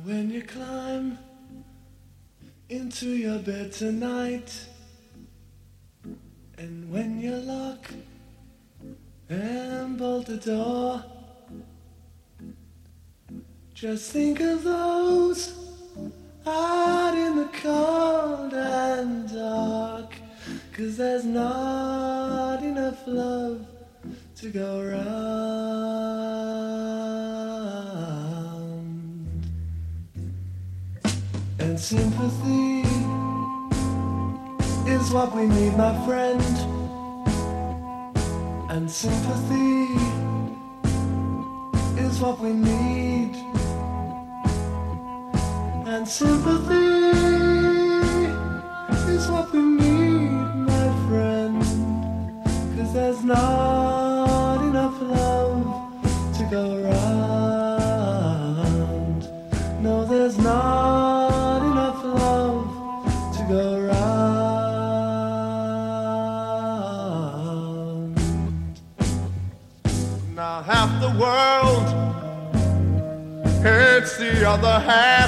When you climb into your bed tonight, and when you lock and bolt the door, just think of those out in the cold and dark, 'cause there's not enough love to go round. And sympathy is what we need, my friend. And sympathy is what we need. And sympathy is what we need, my friend. 'Cause there's not enough love to go round. No, there's not enough love to go round. Now half the world hates the other half,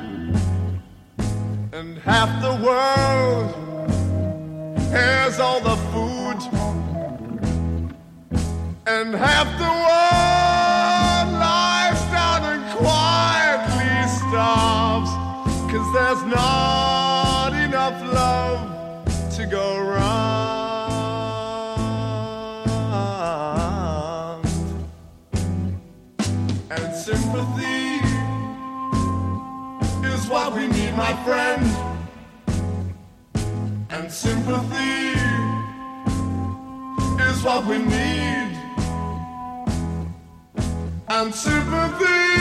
and half the world has all the food, and half the world lies down and quietly starves, 'cause there's not enough love to go round. And sympathy is what we need, my friend. And sympathy is what we need. And sympathy